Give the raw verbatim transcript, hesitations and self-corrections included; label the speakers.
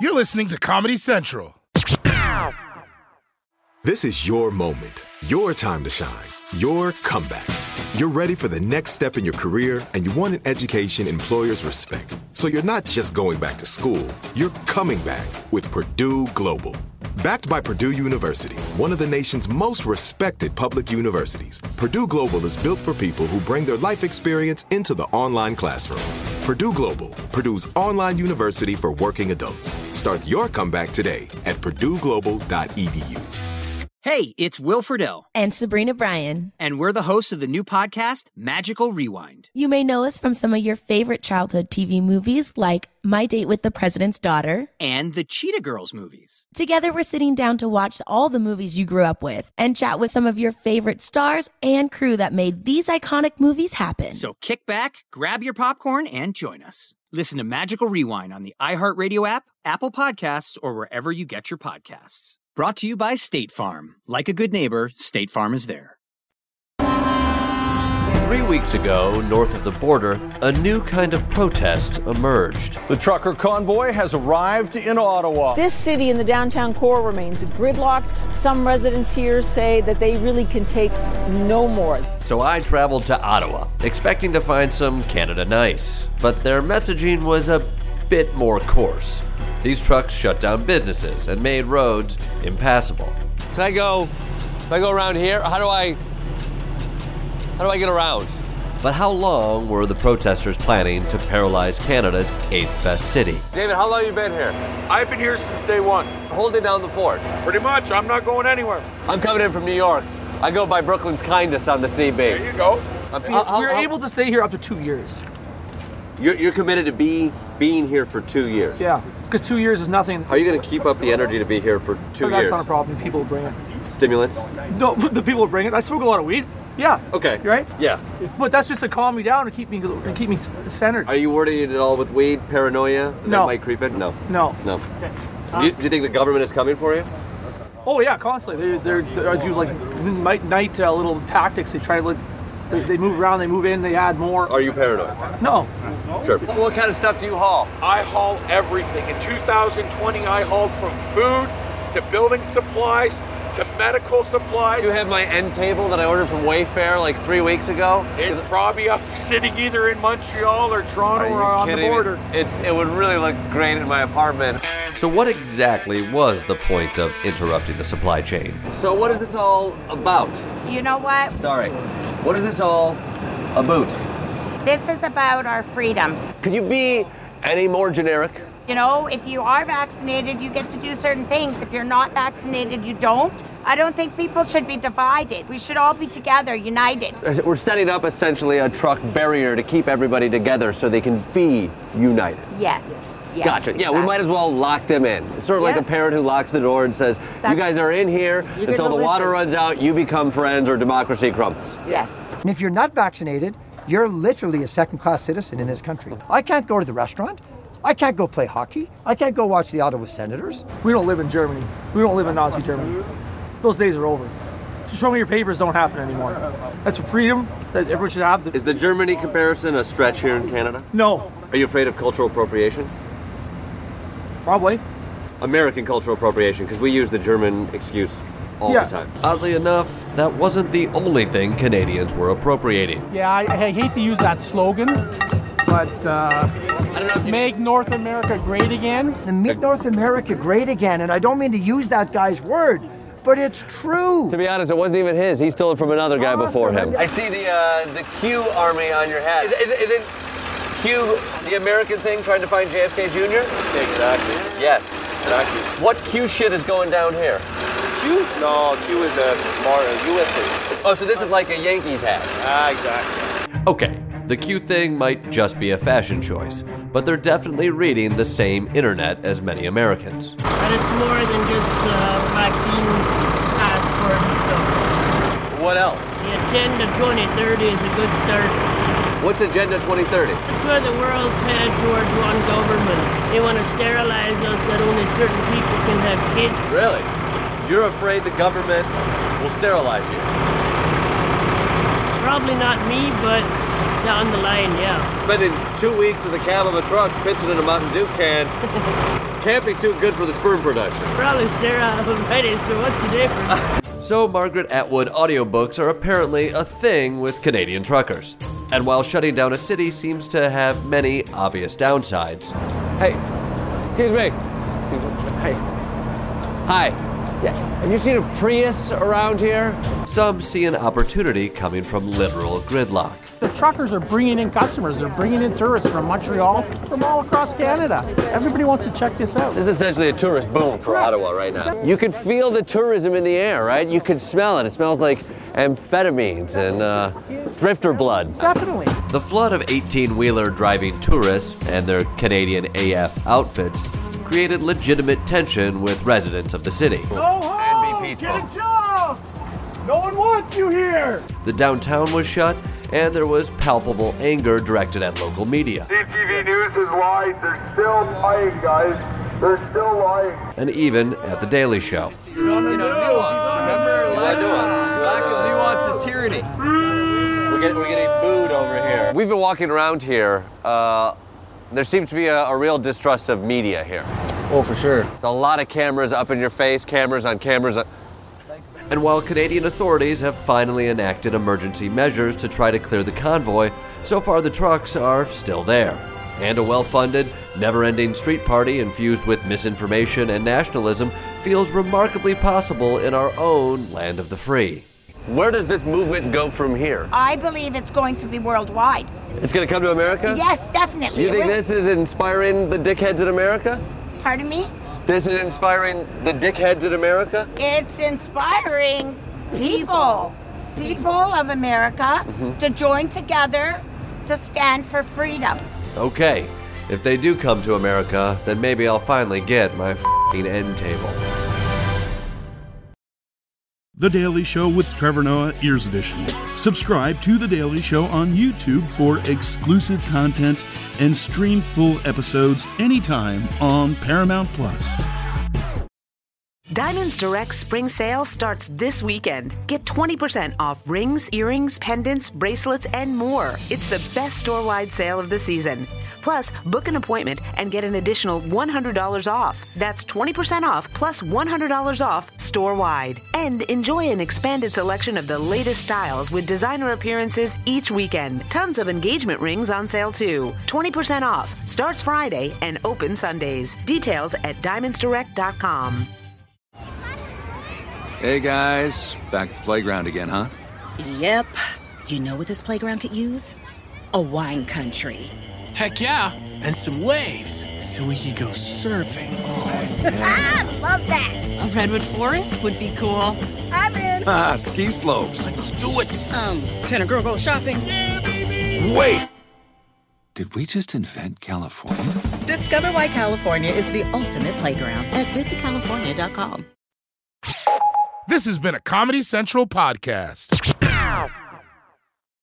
Speaker 1: You're listening to Comedy Central.
Speaker 2: This is your moment, your time to shine, your comeback. You're ready for the next step in your career, and you want an education employers respect. So you're not just going back to school, you're coming back with Purdue Global. Backed by Purdue University, one of the nation's most respected public universities, Purdue Global is built for people who bring their life experience into the online classroom. Purdue Global, Purdue's online university for working adults. Start your comeback today at purdue global dot e d u.
Speaker 3: Hey, it's Will Friedle.
Speaker 4: And Sabrina Bryan.
Speaker 3: And we're the hosts of the new podcast, Magical Rewind.
Speaker 4: You may know us from some of your favorite childhood T V movies like My Date with the President's Daughter.
Speaker 3: And the Cheetah Girls movies.
Speaker 4: Together, we're sitting down to watch all the movies you grew up with and chat with some of your favorite stars and crew that made these iconic movies happen.
Speaker 3: So kick back, grab your popcorn, and join us. Listen to Magical Rewind on the iHeartRadio app, Apple Podcasts, or wherever you get your podcasts. Brought to you by State Farm. Like a good neighbor, State Farm is there.
Speaker 5: Three weeks ago, north of the border, a new kind of protest emerged.
Speaker 6: The trucker convoy has arrived in Ottawa.
Speaker 7: This city in the downtown core remains gridlocked. Some residents here say that they really can take no more.
Speaker 5: So I traveled to Ottawa, expecting to find some Canada Nice. But their messaging was a bit more coarse. These trucks shut down businesses and made roads impassable.
Speaker 8: Can I go, can I go around here? How do I, how do I get around?
Speaker 5: But how long were the protesters planning to paralyze Canada's eighth best city?
Speaker 8: David, how long have you been here?
Speaker 9: I've been here since day one.
Speaker 8: Holding down the fort.
Speaker 9: Pretty much, I'm not going anywhere.
Speaker 8: I'm coming in from New York. I go by Brooklyn's kindest on the C B.
Speaker 9: There you go.
Speaker 8: I'm,
Speaker 10: we, we're able to stay here up to two years.
Speaker 8: You're, you're committed to be being here for two years?
Speaker 10: Yeah, because two years is nothing.
Speaker 8: How are you going to keep up the energy to be here for two
Speaker 10: oh,
Speaker 8: years?
Speaker 10: That's not a problem. People will bring it.
Speaker 8: Stimulants?
Speaker 10: No, the people will bring it. I smoke a lot of weed. Yeah.
Speaker 8: Okay.
Speaker 10: Right?
Speaker 8: Yeah.
Speaker 10: But that's just to calm me down and keep me and keep me centered.
Speaker 8: Are you worried at all with weed, paranoia? That
Speaker 10: No.
Speaker 8: might creep in? No.
Speaker 10: No.
Speaker 8: No. Do you, do you think the government is coming for you?
Speaker 10: Oh yeah, constantly. They're, they're, they do like night, night uh, little tactics. They try to like, they, they move around, they move in, they add more.
Speaker 8: Are you paranoid?
Speaker 10: No.
Speaker 8: Sure. What kind of stuff do you haul?
Speaker 9: I haul everything. In two thousand twenty, I hauled from food to building supplies to medical supplies.
Speaker 8: You have my end table that I ordered from Wayfair like three weeks ago?
Speaker 9: It's probably up sitting either in Montreal or Toronto or on the border.
Speaker 8: It's, it would really look great in my apartment.
Speaker 5: So what exactly was the point of interrupting the supply chain?
Speaker 8: So what is this all about?
Speaker 11: You know what?
Speaker 8: Sorry. What is this all about?
Speaker 11: This is about our freedoms.
Speaker 8: Could you be any more generic?
Speaker 11: You know, if you are vaccinated, you get to do certain things. If you're not vaccinated, you don't. I don't think people should be divided. We should all be together, united.
Speaker 8: We're setting up essentially a truck barrier to keep everybody together so they can be united.
Speaker 11: Yes. Yes,
Speaker 8: gotcha.
Speaker 11: exactly.
Speaker 8: Yeah, we might as well lock them in. It's sort of yeah. like a parent who locks the door and says, That's, you guys are in here until the water runs out, you become friends or democracy crumbles.
Speaker 11: Yes.
Speaker 12: And if you're not vaccinated, you're literally a second-class citizen in this country. I can't go to the restaurant. I can't go play hockey. I can't go watch the Ottawa Senators.
Speaker 10: We don't live in Germany. We don't live in Nazi Germany. Those days are over. To show me your papers don't happen anymore. That's a freedom that everyone should have.
Speaker 8: Is the Germany comparison a stretch here in Canada?
Speaker 10: No.
Speaker 8: Are you afraid of cultural appropriation?
Speaker 10: Probably.
Speaker 8: American cultural appropriation, because we use the German excuse all
Speaker 10: yeah.
Speaker 8: the time.
Speaker 5: Oddly enough, that wasn't the only thing Canadians were appropriating.
Speaker 13: Yeah, I, I hate to use that slogan, but uh,
Speaker 8: I don't know if you
Speaker 13: make North America great again.
Speaker 12: Make North America great again, and I don't mean to use that guy's word, but it's true.
Speaker 8: To be honest, it wasn't even his. He stole it from another guy before him. I see the uh, the Q Army on your hat. Is, is, is it Q, the American thing, trying to find J F K Junior?
Speaker 9: Exactly.
Speaker 8: Yes.
Speaker 9: Exactly.
Speaker 8: What Q shit is going down here?
Speaker 9: Q? No, Q is a more a U S A.
Speaker 8: Oh, so this is like a Yankees hat.
Speaker 9: Ah, exactly.
Speaker 5: Okay, the Q thing might just be a fashion choice, but they're definitely reading the same internet as many Americans.
Speaker 14: And it's more than just uh, vaccine passport and stuff.
Speaker 8: What else?
Speaker 14: The Agenda twenty thirty is a good start.
Speaker 8: What's Agenda twenty thirty?
Speaker 14: It's where the world's head towards one government. They want to sterilize us so that only certain people can have kids.
Speaker 8: Really? You're afraid the government will sterilize you?
Speaker 14: Probably not me, but down the line, yeah.
Speaker 8: Spending two weeks in the cab of a truck pissing in a Mountain Dew can can't be too good for the sperm production.
Speaker 14: Probably sterile already, so what's the difference?
Speaker 5: So Margaret Atwood audiobooks are apparently a thing with Canadian truckers. And while shutting down a city seems to have many obvious downsides.
Speaker 8: Hey, excuse me. Excuse me. Hey. Hi. Yeah. Have you seen a Prius around here?
Speaker 5: Some see an opportunity coming from literal gridlock.
Speaker 13: The truckers are bringing in customers. They're bringing in tourists from Montreal, from all across Canada. Everybody wants to check this out.
Speaker 8: This is essentially a tourist boom for right. Ottawa right now. You can feel the tourism in the air, right? You can smell it. It smells like amphetamines and uh, drifter blood.
Speaker 13: Definitely.
Speaker 5: The flood of eighteen-wheeler driving tourists and their Canadian A F outfits created legitimate tension with residents of the city.
Speaker 9: Go home! Get a job! No one wants you here!
Speaker 5: The downtown was shut, and there was palpable anger directed at local media.
Speaker 9: C T V News is lying. They're still lying, guys. They're still lying.
Speaker 5: And even at The Daily Show.
Speaker 15: You know, nuance. Remember? Lack, nuance. Lack of nuance is tyranny.
Speaker 8: We're getting, we're getting booed over here. We've been walking around here. Uh, there seems to be a, a real distrust of media here.
Speaker 15: Oh, for sure.
Speaker 8: It's a lot of cameras up in your face, cameras on cameras on...
Speaker 5: And while Canadian authorities have finally enacted emergency measures to try to clear the convoy, so far the trucks are still there. And a well-funded, never-ending street party infused with misinformation and nationalism feels remarkably possible in our own land of the free.
Speaker 8: Where does this movement go from here?
Speaker 11: I believe it's going to be worldwide.
Speaker 8: It's going to come to America?
Speaker 11: Yes, definitely.
Speaker 8: You think this is inspiring the dickheads in America?
Speaker 11: Pardon me?
Speaker 8: This is inspiring the dickheads in America?
Speaker 11: It's inspiring people, people of America, mm-hmm. to join together to stand for freedom.
Speaker 5: Okay, if they do come to America, then maybe I'll finally get my f***ing end table.
Speaker 16: The Daily Show with Trevor Noah, Ears Edition. Subscribe to The Daily Show on YouTube for exclusive content and stream full episodes anytime on Paramount Plus.
Speaker 17: Diamonds Direct Spring Sale starts this weekend. Get twenty percent off rings, earrings, pendants, bracelets, and more. It's the best store-wide sale of the season. Plus, book an appointment and get an additional one hundred dollars off. That's twenty percent off plus one hundred dollars off store-wide. And enjoy an expanded selection of the latest styles with designer appearances each weekend. Tons of engagement rings on sale too. twenty percent off. Starts Friday and open Sundays. Details at diamonds direct dot com.
Speaker 18: Hey guys, back at the playground again, huh?
Speaker 19: Yep. You know what this playground could use? A wine country.
Speaker 20: Heck yeah, and some waves, so we could go surfing. Oh,
Speaker 19: yeah. Love that.
Speaker 21: A redwood forest would be cool.
Speaker 19: I'm in.
Speaker 18: Ah, ski slopes.
Speaker 20: Let's do it.
Speaker 19: Um, can a girl go shopping?
Speaker 20: Yeah, baby.
Speaker 18: Wait. Did we just invent California?
Speaker 19: Discover why California is the ultimate playground at visit california dot com.
Speaker 1: This has been a Comedy Central podcast.